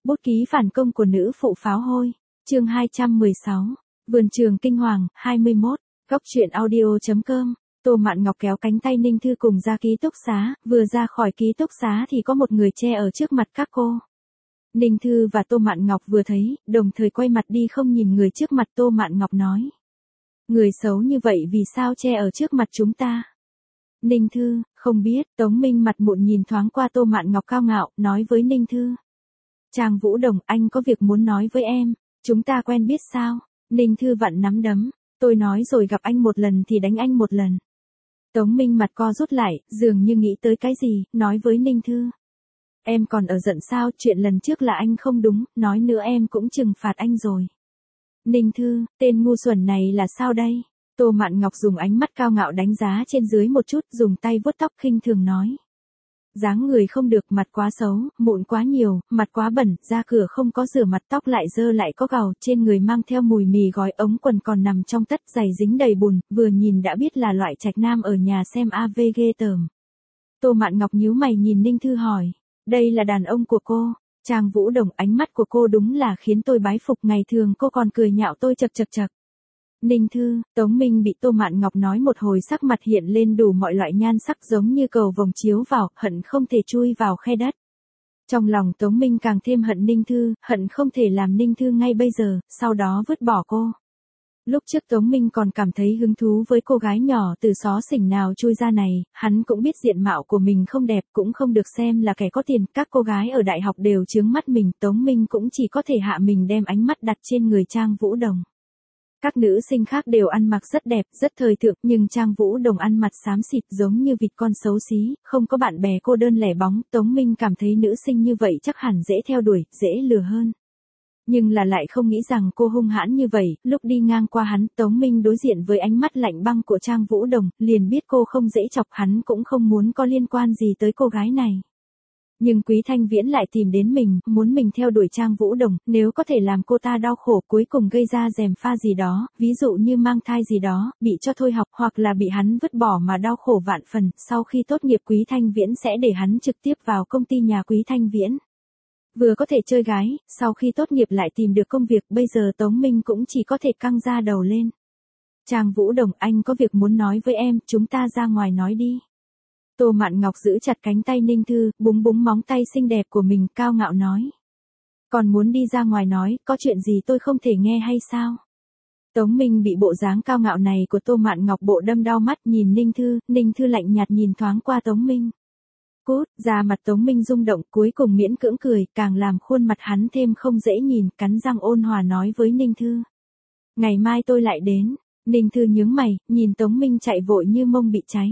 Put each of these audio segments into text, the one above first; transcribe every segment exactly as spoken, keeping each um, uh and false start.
Bút ký phản công của nữ phụ pháo hôi. Chương hai trăm mười sáu. Vườn trường kinh hoàng, hai mươi mốt. Góc truyện audio chấm com. Tô Mạn Ngọc kéo cánh tay Ninh Thư cùng ra ký túc xá, vừa ra khỏi ký túc xá thì có một người che ở trước mặt các cô. Ninh Thư và Tô Mạn Ngọc vừa thấy, đồng thời quay mặt đi không nhìn người trước mặt. Tô Mạn Ngọc nói: Người xấu như vậy vì sao che ở trước mặt chúng ta? Ninh Thư: Không biết. Tống Minh mặt mụn nhìn thoáng qua Tô Mạn Ngọc cao ngạo, nói với Ninh Thư: Trang Vũ Đồng, anh có việc muốn nói với em, chúng ta quen biết sao? Ninh Thư vặn nắm đấm: Tôi nói rồi, gặp anh một lần thì đánh anh một lần. Tống Minh mặt co rút lại, dường như nghĩ tới cái gì, nói với Ninh Thư: Em còn ở giận sao, chuyện lần trước là anh không đúng, nói nữa em cũng trừng phạt anh rồi. Ninh Thư: Tên ngu xuẩn này là sao đây? Tô Mạn Ngọc dùng ánh mắt cao ngạo đánh giá trên dưới một chút, dùng tay vuốt tóc khinh thường nói: Dáng người không được, mặt quá xấu, mụn quá nhiều, mặt quá bẩn, ra cửa không có rửa mặt, tóc lại dơ lại có gào, trên người mang theo mùi mì gói, ống quần còn nằm trong tất, giày dính đầy bùn, vừa nhìn đã biết là loại trạch nam ở nhà xem a vê ghê tởm. Tô Mạn Ngọc nhíu mày nhìn Ninh Thư hỏi: Đây là đàn ông của cô? Trang Vũ Đồng: Ánh mắt của cô đúng là khiến tôi bái phục, ngày thường cô còn cười nhạo tôi chật chật chật. Ninh Thư. Tống Minh bị Tô Mạn Ngọc nói một hồi, sắc mặt hiện lên đủ mọi loại nhan sắc, giống như cầu vồng chiếu vào, hận không thể chui vào khe đất. Trong lòng Tống Minh càng thêm hận Ninh Thư, hận không thể làm Ninh Thư ngay bây giờ, sau đó vứt bỏ cô. Lúc trước Tống Minh còn cảm thấy hứng thú với cô gái nhỏ từ xó xỉnh nào chui ra này, hắn cũng biết diện mạo của mình không đẹp, cũng không được xem là kẻ có tiền, các cô gái ở đại học đều chướng mắt mình, Tống Minh cũng chỉ có thể hạ mình đem ánh mắt đặt trên người Trang Vũ Đồng. Các nữ sinh khác đều ăn mặc rất đẹp, rất thời thượng, nhưng Trang Vũ Đồng ăn mặt xám xịt giống như vịt con xấu xí, không có bạn bè, cô đơn lẻ bóng. Tống Minh cảm thấy nữ sinh như vậy chắc hẳn dễ theo đuổi, dễ lừa hơn. Nhưng là lại không nghĩ rằng cô hung hãn như vậy. Lúc đi ngang qua hắn, Tống Minh đối diện với ánh mắt lạnh băng của Trang Vũ Đồng, liền biết cô không dễ chọc, hắn cũng không muốn có liên quan gì tới cô gái này. Nhưng Quý Thanh Viễn lại tìm đến mình, muốn mình theo đuổi Trang Vũ Đồng, nếu có thể làm cô ta đau khổ, cuối cùng gây ra gièm pha gì đó, ví dụ như mang thai gì đó, bị cho thôi học, hoặc là bị hắn vứt bỏ mà đau khổ vạn phần, sau khi tốt nghiệp Quý Thanh Viễn sẽ để hắn trực tiếp vào công ty nhà Quý Thanh Viễn. Vừa có thể chơi gái, sau khi tốt nghiệp lại tìm được công việc, bây giờ Tống Minh cũng chỉ có thể căng da đầu lên. Trang Vũ Đồng, anh có việc muốn nói với em, chúng ta ra ngoài nói đi. Tô Mạn Ngọc giữ chặt cánh tay Ninh Thư, búng búng móng tay xinh đẹp của mình, cao ngạo nói: Còn muốn đi ra ngoài nói, có chuyện gì tôi không thể nghe hay sao? Tống Minh bị bộ dáng cao ngạo này của Tô Mạn Ngọc bộ đâm đau mắt, nhìn Ninh Thư, Ninh Thư lạnh nhạt nhìn thoáng qua Tống Minh. Cút. Da mặt Tống Minh rung động, cuối cùng miễn cưỡng cười, càng làm khuôn mặt hắn thêm không dễ nhìn, cắn răng ôn hòa nói với Ninh Thư: Ngày mai tôi lại đến. Ninh Thư nhướng mày, nhìn Tống Minh chạy vội như mông bị cháy.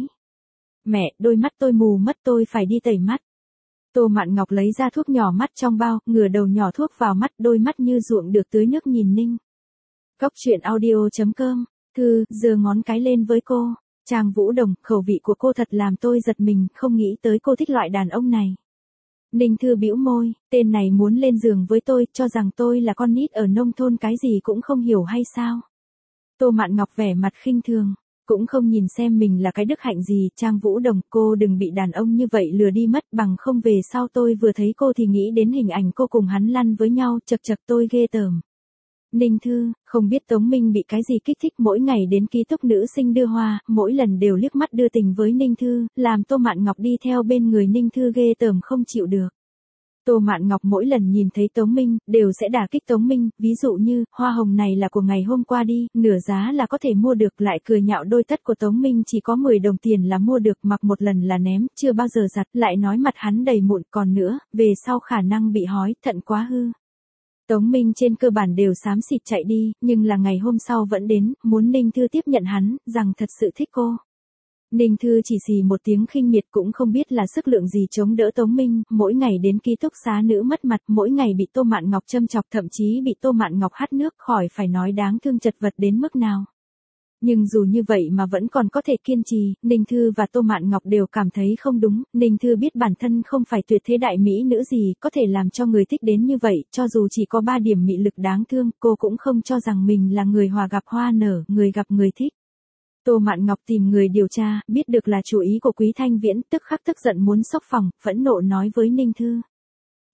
Mẹ, đôi mắt tôi mù mất, tôi phải đi tẩy mắt. Tô Mạn Ngọc lấy ra thuốc nhỏ mắt trong bao, ngửa đầu nhỏ thuốc vào mắt, đôi mắt như ruộng được tưới nước nhìn Ninh. Góc truyện audio chấm com. Thư, giơ ngón cái lên với cô. Trang Vũ Đồng, khẩu vị của cô thật làm tôi giật mình, không nghĩ tới cô thích loại đàn ông này. Ninh Thư bĩu môi, tên này muốn lên giường với tôi, cho rằng tôi là con nít ở nông thôn cái gì cũng không hiểu hay sao? Tô Mạn Ngọc vẻ mặt khinh thường, cũng không nhìn xem mình là cái đức hạnh gì. Trang Vũ Đồng, cô đừng bị đàn ông như vậy lừa đi mất, bằng không về sau tôi vừa thấy cô thì nghĩ đến hình ảnh cô cùng hắn lăn với nhau, chật chật tôi ghê tởm. Ninh Thư, không biết Tống Minh bị cái gì kích thích, mỗi ngày đến ký túc nữ sinh đưa hoa, mỗi lần đều liếc mắt đưa tình với Ninh Thư, làm Tô Mạn Ngọc đi theo bên người Ninh Thư ghê tởm không chịu được. Tô Mạn Ngọc mỗi lần nhìn thấy Tống Minh, đều sẽ đả kích Tống Minh, ví dụ như, hoa hồng này là của ngày hôm qua đi, nửa giá là có thể mua được, lại cười nhạo đôi tất của Tống Minh chỉ có mười đồng tiền là mua được, mặc một lần là ném, chưa bao giờ giặt, lại nói mặt hắn đầy mụn, còn nữa, về sau khả năng bị hói, thận quá hư. Tống Minh trên cơ bản đều xám xịt chạy đi, nhưng là ngày hôm sau vẫn đến, muốn Ninh Thư tiếp nhận hắn, rằng thật sự thích cô. Ninh Thư chỉ xì một tiếng khinh miệt, cũng không biết là sức lượng gì chống đỡ Tống Minh, mỗi ngày đến ký túc xá nữ mất mặt, mỗi ngày bị Tô Mạn Ngọc châm chọc, thậm chí bị Tô Mạn Ngọc hắt nước, khỏi phải nói đáng thương chật vật đến mức nào. Nhưng dù như vậy mà vẫn còn có thể kiên trì, Ninh Thư và Tô Mạn Ngọc đều cảm thấy không đúng. Ninh Thư biết bản thân không phải tuyệt thế đại mỹ nữ gì, có thể làm cho người thích đến như vậy, cho dù chỉ có ba điểm mị lực đáng thương, cô cũng không cho rằng mình là người hòa gặp hoa nở, người gặp người thích. Tô Mạn Ngọc tìm người điều tra, biết được là chủ ý của Quý Thanh Viễn, tức khắc tức giận muốn xốc phòng, phẫn nộ nói với Ninh Thư: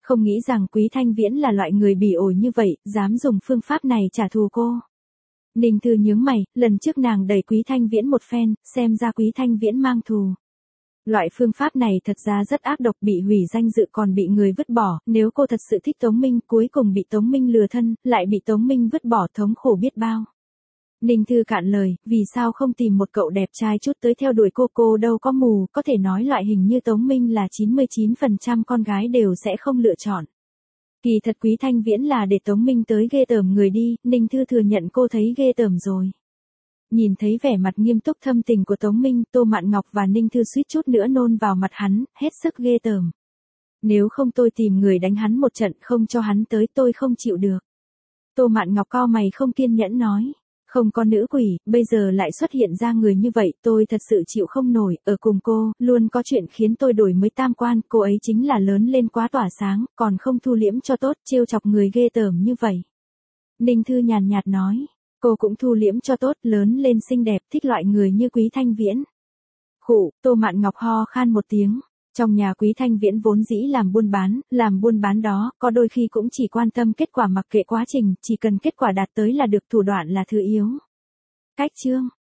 Không nghĩ rằng Quý Thanh Viễn là loại người bỉ ổi như vậy, dám dùng phương pháp này trả thù cô. Ninh Thư nhướng mày, lần trước nàng đẩy Quý Thanh Viễn một phen, xem ra Quý Thanh Viễn mang thù. Loại phương pháp này thật ra rất ác độc, bị hủy danh dự còn bị người vứt bỏ, nếu cô thật sự thích Tống Minh, cuối cùng bị Tống Minh lừa thân, lại bị Tống Minh vứt bỏ, thống khổ biết bao. Ninh Thư cạn lời, vì sao không tìm một cậu đẹp trai chút tới theo đuổi cô, cô đâu có mù, có thể nói loại hình như Tống Minh là chín mươi chín phần trăm con gái đều sẽ không lựa chọn. Kỳ thật Quý Thanh Viễn là để Tống Minh tới ghê tởm người đi, Ninh Thư thừa nhận cô thấy ghê tởm rồi. Nhìn thấy vẻ mặt nghiêm túc thâm tình của Tống Minh, Tô Mạn Ngọc và Ninh Thư suýt chút nữa nôn vào mặt hắn, hết sức ghê tởm. Nếu không tôi tìm người đánh hắn một trận, không cho hắn tới, tôi không chịu được. Tô Mạn Ngọc cau mày không kiên nhẫn nói. Không có nữ quỷ, bây giờ lại xuất hiện ra người như vậy, tôi thật sự chịu không nổi, ở cùng cô, luôn có chuyện khiến tôi đổi mới tam quan, cô ấy chính là lớn lên quá tỏa sáng, còn không thu liễm cho tốt, trêu chọc người ghê tởm như vậy. Ninh Thư nhàn nhạt nói, cô cũng thu liễm cho tốt, lớn lên xinh đẹp, thích loại người như Quý Thanh Viễn. Khụ, Tô Mạn Ngọc ho khan một tiếng. Trong nhà Quý Thanh Viễn vốn dĩ làm buôn bán, làm buôn bán đó, có đôi khi cũng chỉ quan tâm kết quả mặc kệ quá trình, chỉ cần kết quả đạt tới là được, thủ đoạn là thứ yếu. Cách chương